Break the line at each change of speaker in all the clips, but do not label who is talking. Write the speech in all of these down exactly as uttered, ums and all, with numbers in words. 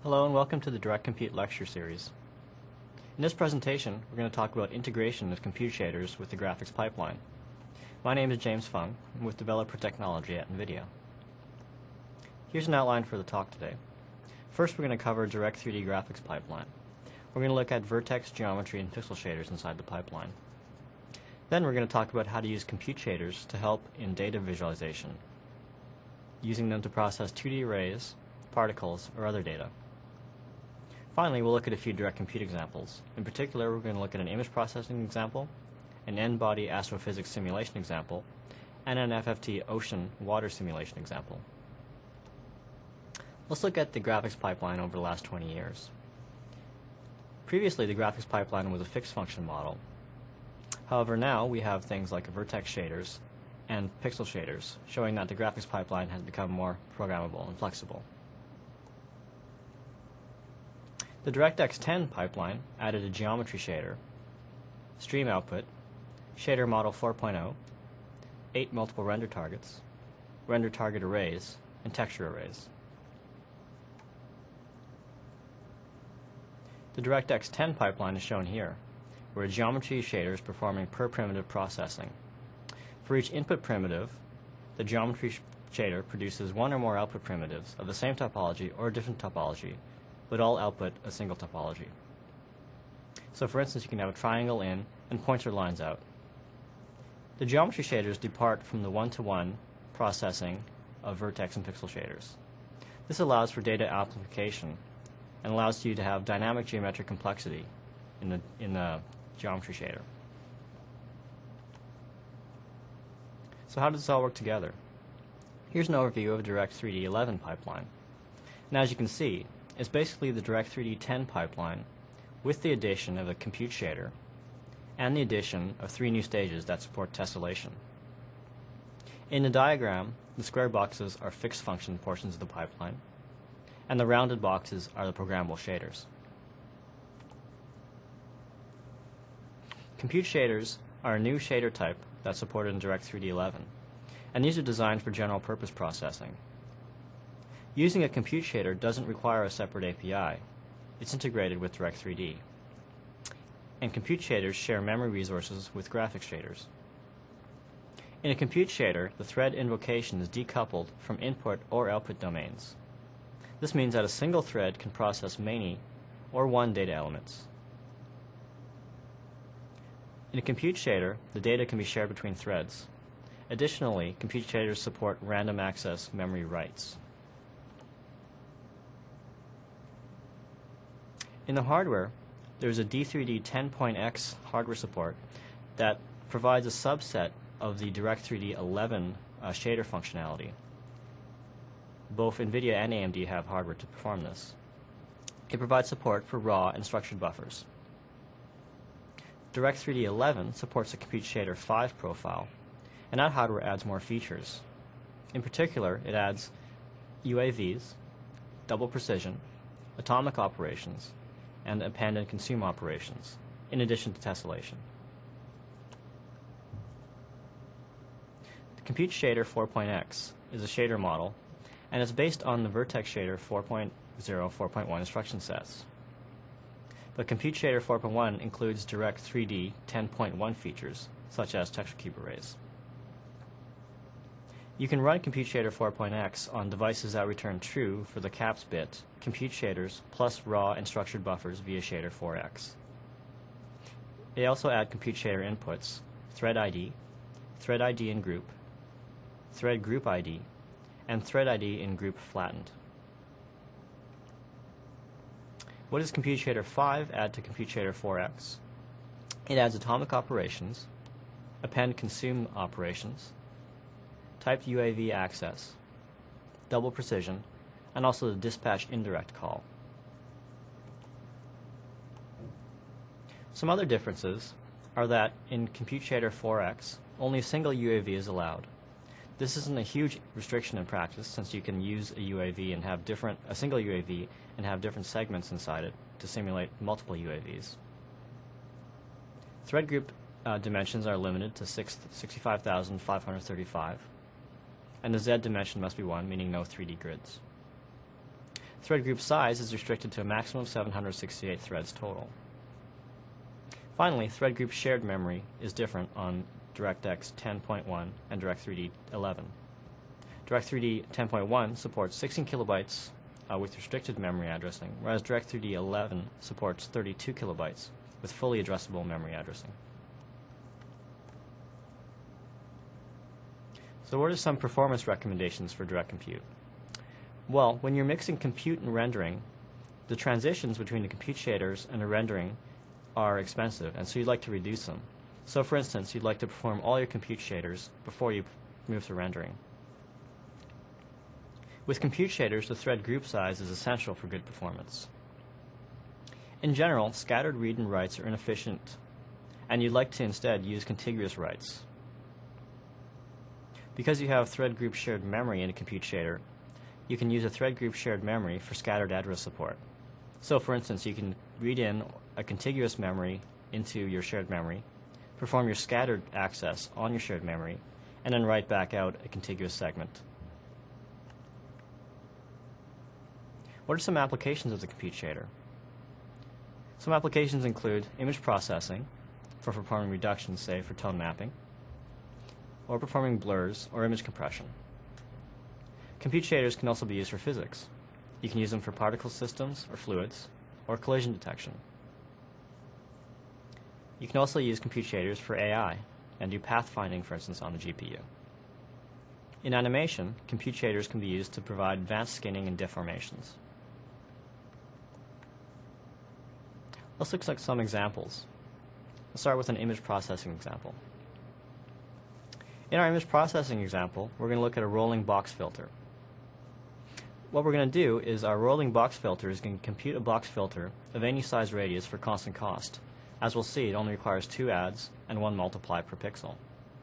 Hello and welcome to the Direct Compute lecture series. In this presentation, we're going to talk about integration of compute shaders with the graphics pipeline. My name is James Fung. I'm with Developer Technology at NVIDIA. Here's an outline for the talk today. First, we're going to cover Direct three D graphics pipeline. We're going to look at vertex, geometry, and pixel shaders inside the pipeline. Then we're going to talk about how to use compute shaders to help in data visualization, using them to process two D arrays, particles, or other data. Finally, we'll look at a few direct compute examples. In particular, we're going to look at an image processing example, an N-body astrophysics simulation example, and an F F T ocean water simulation example. Let's look at the graphics pipeline over the last twenty years. Previously, the graphics pipeline was a fixed function model. However, now we have things like vertex shaders and pixel shaders, showing that the graphics pipeline has become more programmable and flexible. The DirectX ten pipeline added a geometry shader, stream output, shader model four point oh, eight multiple render targets, render target arrays, and texture arrays. The DirectX ten pipeline is shown here, where a geometry shader is performing per primitive processing. For each input primitive, the geometry sh shader produces one or more output primitives of the same topology or a different topology, but all output a single topology. So for instance, you can have a triangle in and pointer lines out. The geometry shaders depart from the one-to-one processing of vertex and pixel shaders. This allows for data amplification and allows you to have dynamic geometric complexity in the, in the geometry shader. So how does this all work together? Here's an overview of a Direct three D eleven pipeline. And as you can see, it's basically the Direct three D ten pipeline with the addition of a compute shader and the addition of three new stages that support tessellation. In the diagram, the square boxes are fixed function portions of the pipeline, and the rounded boxes are the programmable shaders. Compute shaders are a new shader type that's supported in Direct three D eleven, and these are designed for general purpose processing. Using a compute shader doesn't require a separate A P I. It's integrated with Direct three D. And compute shaders share memory resources with graphics shaders. In a compute shader, the thread invocation is decoupled from input or output domains. This means that a single thread can process many or one data elements. In a compute shader, the data can be shared between threads. Additionally, compute shaders support random access memory writes. In the hardware, there is a D three D ten point X hardware support that provides a subset of the Direct three D eleven uh, shader functionality. Both NVIDIA and A M D have hardware to perform this. It provides support for raw and structured buffers. Direct three D eleven supports a Compute Shader five profile, and that hardware adds more features. In particular, it adds U A Vs, double precision, atomic operations, and append and consume operations, in addition to tessellation. The Compute Shader four point X is a shader model, and it's based on the Vertex Shader four point oh, four point one instruction sets. But Compute Shader four point one includes Direct three D ten point one features, such as texture cube arrays. You can run Compute Shader four point X on devices that return true for the caps bit, compute shaders, plus raw and structured buffers via Shader four X. They also add Compute Shader inputs, thread I D, thread I D in group, thread group I D, and thread I D in group flattened. What does Compute Shader five add to Compute Shader four X? It adds atomic operations, append consume operations, typed U A V access, double precision, and also the dispatch indirect call. Some other differences are that in Compute Shader four X, only a single U A V is allowed. This isn't a huge restriction in practice, since you can use a U A V and have different, a single U A V and have different segments inside it to simulate multiple U A Vs. Thread group uh, dimensions are limited to sixty-five thousand five hundred thirty-five. And the Z dimension must be one, meaning no three D grids. Thread group size is restricted to a maximum of seven hundred sixty-eight threads total. Finally, thread group shared memory is different on DirectX ten point one and Direct three D eleven. Direct three D ten point one supports sixteen kilobytes uh, with restricted memory addressing, whereas Direct three D eleven supports thirty-two kilobytes with fully addressable memory addressing. So what are some performance recommendations for Direct Compute? Well, when you're mixing compute and rendering, the transitions between the compute shaders and the rendering are expensive, and so you'd like to reduce them. So for instance, you'd like to perform all your compute shaders before you move to rendering. With compute shaders, the thread group size is essential for good performance. In general, scattered read and writes are inefficient, and you'd like to instead use contiguous writes. Because you have thread group shared memory in a compute shader, you can use a thread group shared memory for scattered address support. So for instance, you can read in a contiguous memory into your shared memory, perform your scattered access on your shared memory, and then write back out a contiguous segment. What are some applications of the compute shader? Some applications include image processing for performing reductions, say for tone mapping, or performing blurs or image compression. Compute shaders can also be used for physics. You can use them for particle systems or fluids, or collision detection. You can also use compute shaders for A I and do pathfinding, for instance, on the G P U. In animation, compute shaders can be used to provide advanced skinning and deformations. Let's look at some examples. Let's start with an image processing example. In our image processing example, we're going to look at a rolling box filter. What we're going to do is our rolling box filter is going to compute a box filter of any size radius for constant cost. As we'll see, it only requires two adds and one multiply per pixel.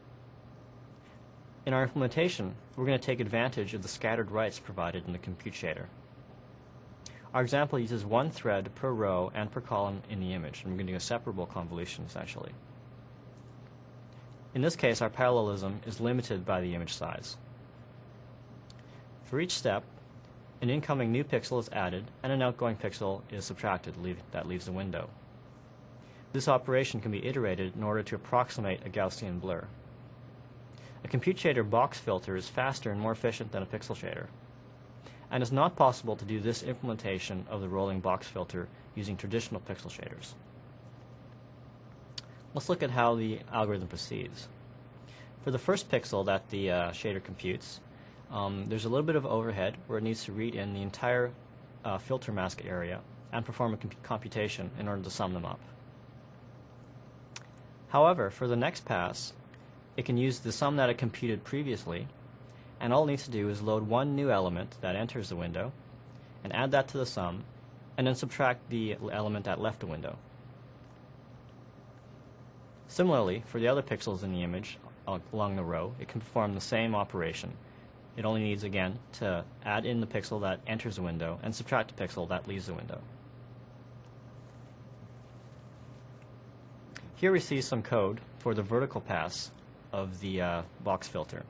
In our implementation, we're going to take advantage of the scattered writes provided in the compute shader. Our example uses one thread per row and per column in the image, and we're going to do a separable convolution essentially. In this case, our parallelism is limited by the image size. For each step, an incoming new pixel is added and an outgoing pixel is subtracted. Leave, that leaves the window. This operation can be iterated in order to approximate a Gaussian blur. A compute shader box filter is faster and more efficient than a pixel shader, and it's not possible to do this implementation of the rolling box filter using traditional pixel shaders. Let's look at how the algorithm proceeds. For the first pixel that the uh, shader computes, um, there's a little bit of overhead where it needs to read in the entire uh, filter mask area and perform a comp computation in order to sum them up. However, for the next pass, it can use the sum that it computed previously, and all it needs to do is load one new element that enters the window and add that to the sum, and then subtract the element that left the window. Similarly, for the other pixels in the image along the row, it can perform the same operation. It only needs, again, to add in the pixel that enters the window and subtract the pixel that leaves the window. Here we see some code for the vertical pass of the uh, box filter.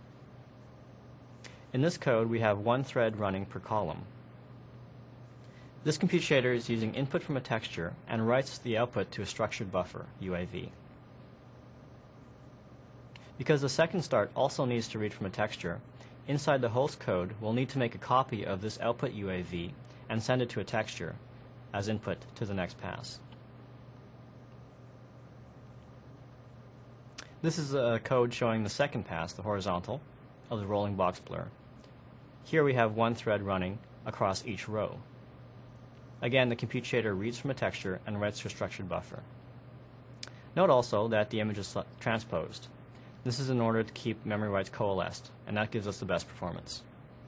In this code, we have one thread running per column. This compute shader is using input from a texture and writes the output to a structured buffer, U A V. Because the second start also needs to read from a texture, inside the host code, we'll need to make a copy of this output U A V and send it to a texture as input to the next pass. This is a code showing the second pass, the horizontal, of the rolling box blur. Here we have one thread running across each row. Again, the compute shader reads from a texture and writes to a structured buffer. Note also that the image is transposed. This is in order to keep memory writes coalesced, and that gives us the best performance.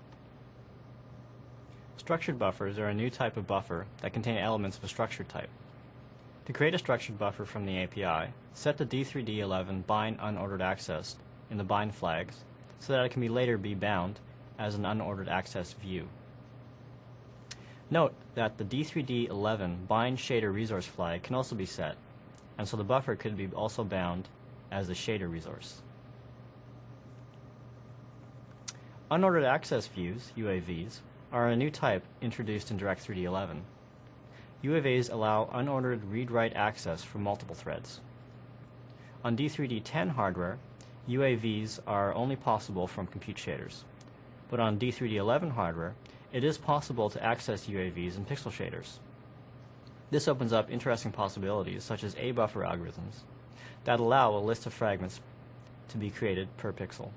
Structured buffers are a new type of buffer that contain elements of a structured type. To create a structured buffer from the A P I, set the D three D eleven bind unordered access in the bind flags so that it can be later be bound as an unordered access view. Note that the D three D eleven bind shader resource flag can also be set, and so the buffer could be also bound as the shader resource. Unordered access views, U A Vs, are a new type introduced in Direct three D eleven. U A Vs allow unordered read-write access for multiple threads. On D three D ten hardware, U A Vs are only possible from compute shaders. But on D three D eleven hardware, it is possible to access U A Vs in pixel shaders. This opens up interesting possibilities such as A-buffer algorithms that allow a list of fragments to be created per pixel.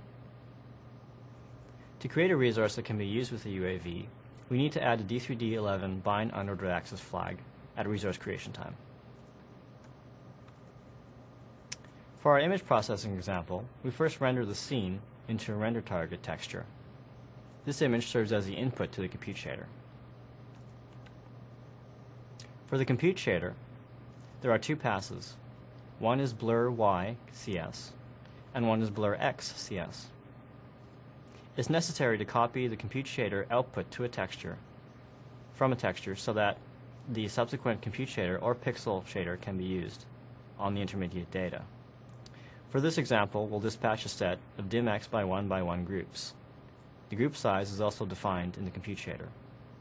To create a resource that can be used with a U A V, we need to add a D three D eleven bind unordered access flag at resource creation time. For our image processing example, we first render the scene into a render target texture. This image serves as the input to the compute shader. For the compute shader, there are two passes. One is blur Y C S, and one is blur X C S. It's necessary to copy the compute shader output to a texture from a texture so that the subsequent compute shader or pixel shader can be used on the intermediate data. For this example, we'll dispatch a set of dim X by one by one groups. The group size is also defined in the compute shader.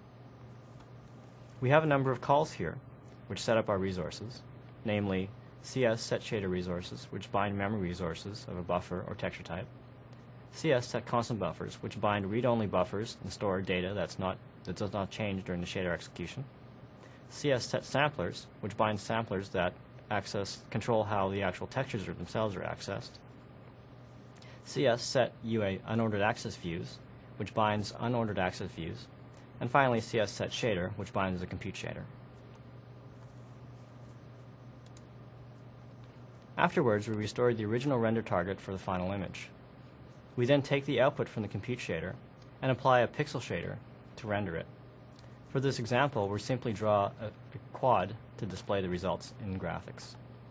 We have a number of calls here which set up our resources, namely C S set shader resources, which bind memory resources of a buffer or texture type, C S set constant buffers, which bind read-only buffers and store data that's not, that does not change during the shader execution, C S set samplers, which bind samplers that access control how the actual textures themselves are accessed, C S set U A unordered access views, which binds unordered access views, and finally C S set shader, which binds the compute shader. Afterwards, we restore the original render target for the final image. We then take the output from the compute shader and apply a pixel shader to render it. For this example, we simply draw a, a quad to display the results in graphics.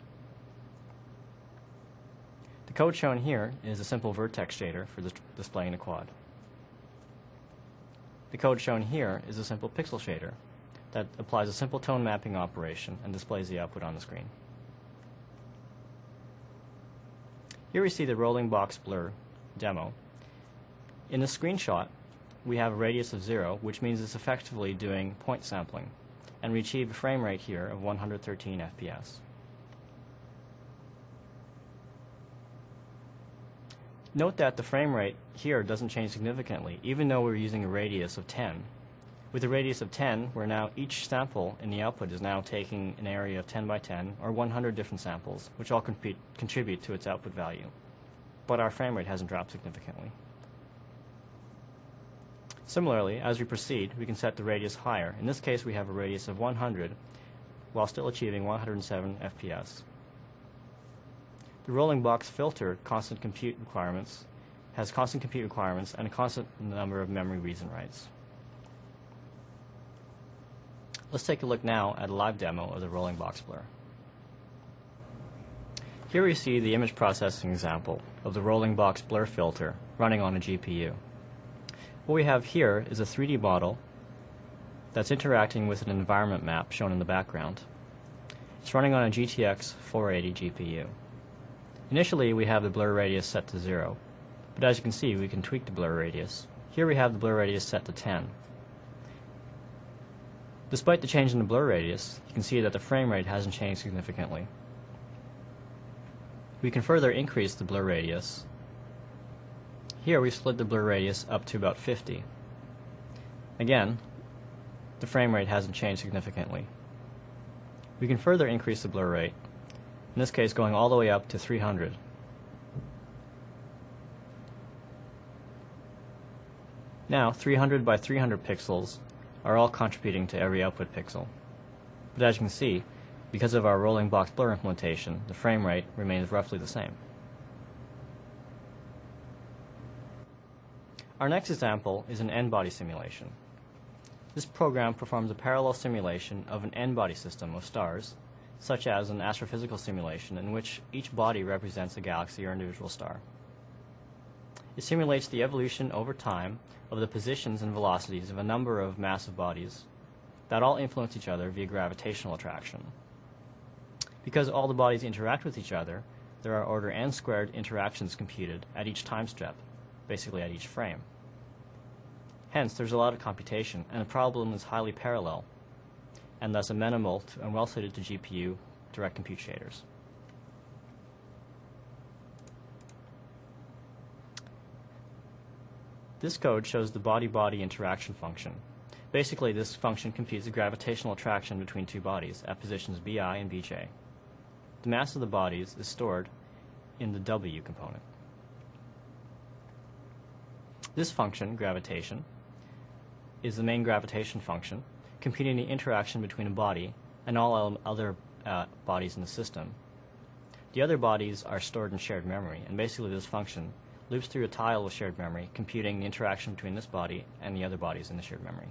The code shown here is a simple vertex shader for dis displaying a quad. The code shown here is a simple pixel shader that applies a simple tone mapping operation and displays the output on the screen. Here we see the rolling box blur demo. In the screenshot, we have a radius of zero, which means it's effectively doing point sampling, and we achieve a frame rate here of one hundred thirteen F P S. Note that the frame rate here doesn't change significantly, even though we're using a radius of ten. With a radius of ten, we're now each sample in the output is now taking an area of ten by ten, or one hundred different samples, which all compete, contribute to its output value. But our frame rate hasn't dropped significantly. Similarly, as we proceed, we can set the radius higher. In this case, we have a radius of one hundred, while still achieving one hundred seven F P S. The rolling box filter constant compute requirements has constant compute requirements and a constant number of memory reads and writes. Let's take a look now at a live demo of the rolling box blur. Here we see the image processing example of the rolling box blur filter running on a G P U. What we have here is a three D model that's interacting with an environment map shown in the background. It's running on a G T X four eighty G P U. Initially, we have the blur radius set to zero, but as you can see, we can tweak the blur radius. Here we have the blur radius set to ten. Despite the change in the blur radius, you can see that the frame rate hasn't changed significantly. We can further increase the blur radius. Here we split the blur radius up to about fifty. Again, the frame rate hasn't changed significantly. We can further increase the blur rate, in this case going all the way up to three hundred. Now, three hundred by three hundred pixels are all contributing to every output pixel. But as you can see, because of our rolling box blur implementation, the frame rate remains roughly the same. Our next example is an n-body simulation. This program performs a parallel simulation of an n-body system of stars, such as an astrophysical simulation in which each body represents a galaxy or individual star. It simulates the evolution over time of the positions and velocities of a number of massive bodies that all influence each other via gravitational attraction. Because all the bodies interact with each other, there are order n squared interactions computed at each time step, basically at each frame. Hence, there's a lot of computation, and the problem is highly parallel, and thus amenable to, and well suited to G P U direct compute shaders. This code shows the body-body interaction function. Basically, this function computes the gravitational attraction between two bodies at positions B I and B J. The mass of the bodies is stored in the W component. This function, gravitation, is the main gravitation function, computing the interaction between a body and all other uh, bodies in the system. The other bodies are stored in shared memory, and basically this function loops through a tile with shared memory, computing the interaction between this body and the other bodies in the shared memory.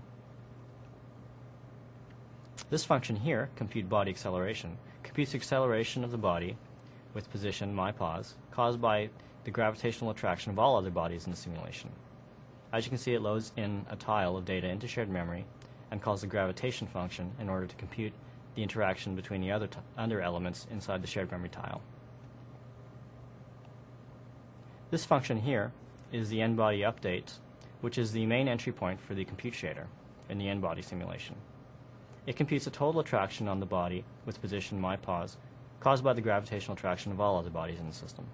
This function here, compute body acceleration, computes the acceleration of the body with position myPos caused by the gravitational attraction of all other bodies in the simulation. As you can see, it loads in a tile of data into shared memory and calls the gravitation function in order to compute the interaction between the other, t other elements inside the shared memory tile. This function here is the n-body update, which is the main entry point for the compute shader in the n-body simulation. It computes the total attraction on the body with position myPos caused by the gravitational attraction of all other bodies in the system.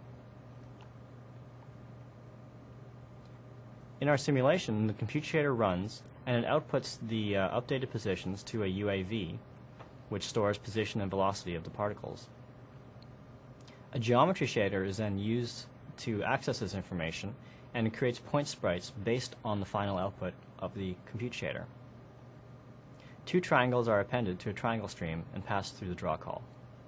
In our simulation, the compute shader runs and it outputs the uh, updated positions to a U A V, which stores position and velocity of the particles. A geometry shader is then used to access this information, and it creates point sprites based on the final output of the compute shader. Two triangles are appended to a triangle stream and passed through the draw call.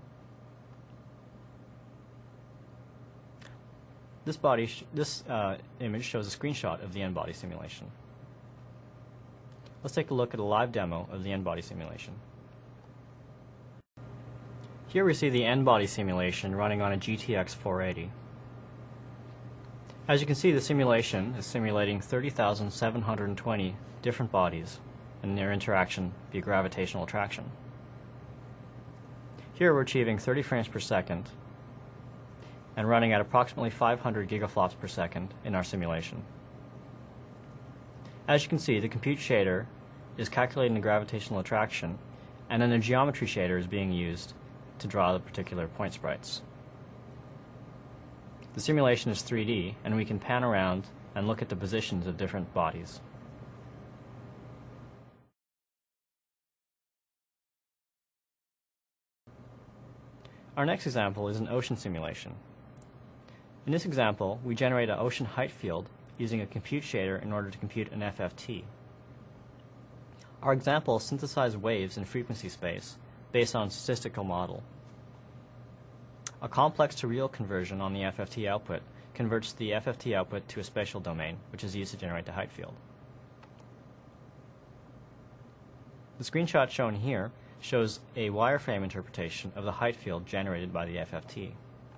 This, body sh this uh, image shows a screenshot of the n-body simulation. Let's take a look at a live demo of the n-body simulation. Here we see the n-body simulation running on a G T X four eighty. As you can see, the simulation is simulating thirty thousand seven hundred twenty different bodies and their interaction via gravitational attraction. Here we're achieving thirty frames per second and running at approximately five hundred gigaflops per second in our simulation. As you can see, the compute shader is calculating the gravitational attraction, and then a geometry shader is being used to draw the particular point sprites. The simulation is three D, and we can pan around and look at the positions of different bodies. Our next example is an ocean simulation. In this example, we generate an ocean height field using a compute shader in order to compute an F F T. Our example synthesizes waves in frequency space based on a statistical model. A complex to real conversion on the F F T output converts the F F T output to a spatial domain, which is used to generate the height field. The screenshot shown here shows a wireframe interpretation of the height field generated by the F F T.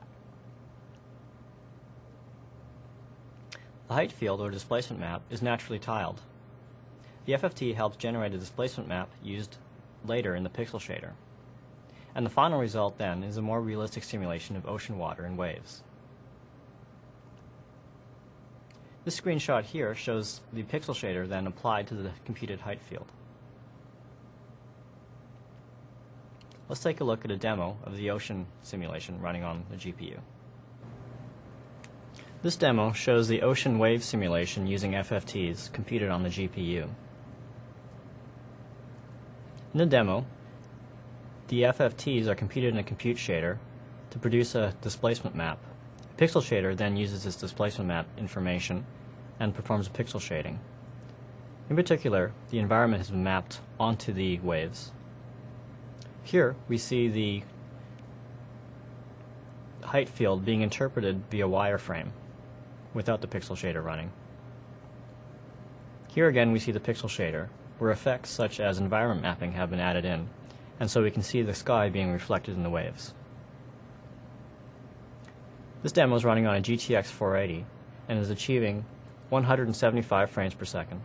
The height field, or displacement map, is naturally tiled. The F F T helps generate a displacement map used later in the pixel shader. And the final result then is a more realistic simulation of ocean water and waves. This screenshot here shows the pixel shader then applied to the computed height field. Let's take a look at a demo of the ocean simulation running on the G P U. This demo shows the ocean wave simulation using F F Ts computed on the G P U. In the demo, the F F Ts are computed in a compute shader to produce a displacement map. A pixel shader then uses this displacement map information and performs pixel shading. In particular, the environment has been mapped onto the waves. Here we see the height field being interpreted via wireframe without the pixel shader running. Here again we see the pixel shader, where effects such as environment mapping have been added in, and so we can see the sky being reflected in the waves. This demo is running on a G T X four eighty and is achieving one hundred seventy-five frames per second.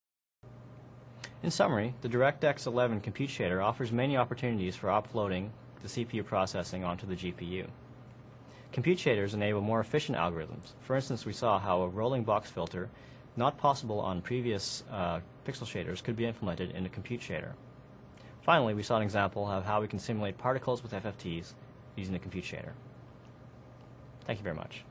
In summary, the DirectX eleven compute shader offers many opportunities for offloading the C P U processing onto the G P U. Compute shaders enable more efficient algorithms. For instance, we saw how a rolling box filter, not possible on previous uh, pixel shaders, could be implemented in a compute shader. Finally, we saw an example of how we can simulate particles with F F Ts using a compute shader. Thank you very much.